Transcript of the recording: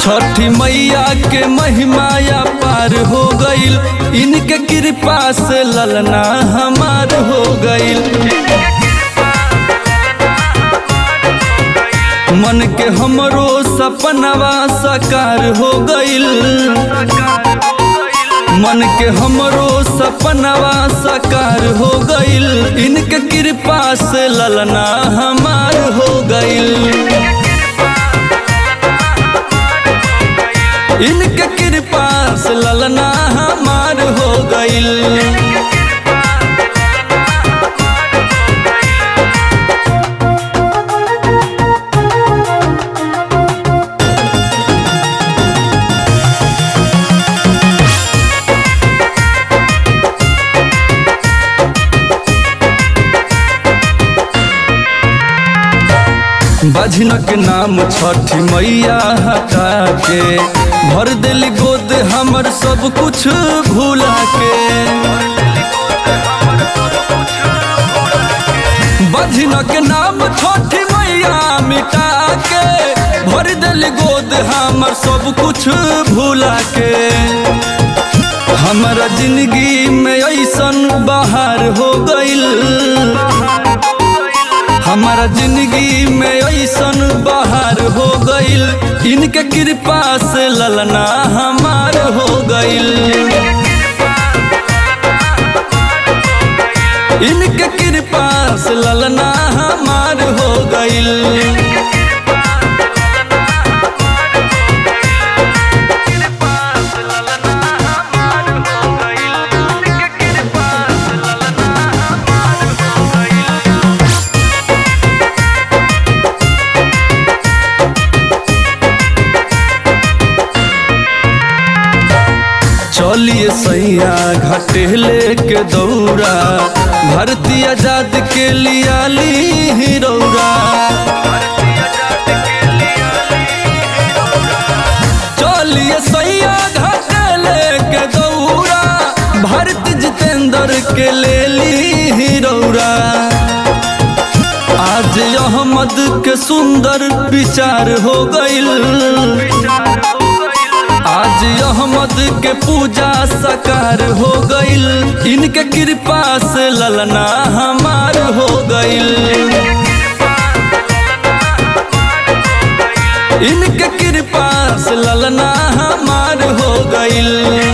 छठी मैया के महिमाया पार हो गईल, इनके कृपा से ललना हमार हो गईल। मन के हमरो सपनवा साकार हो गईल, मन के हमरो सपनवा साकार हो गईल, इनके कृपा से ललना हमार हो गईल। इनके कृपा से ललना हमार हो गईल। बजन के नाम छठी मैया हटा के भर दिली गोद हमर सब कुछ भूला के। बजन के नाम छठी मैया मिटा के भर दिली गोद हमर सब कुछ भूला के। हमारा जिंदगी में ऐसन बहार हो गईल, हमारा जिंदगी में ऐसन बहार हो गईल, इनके कृपा से ललना हमार हो गईल। इनके कृपा से ललना हमार हो गईल। चलिए सैया घाटे लेके दौड़ा, भारतीय आजाद के लिया ली हिरौरा। चलिए सैया घाटे लेके दौड़ा, भारत जितेंद्र के ले ली हिरौरा। आज अहमद के सुंदर विचार हो गईल, आज अहमद के पूजा साकार हो गईल, इनके कृपा से ललना हमार हो गईल। इनके कृपा से ललना हमार हो गईल।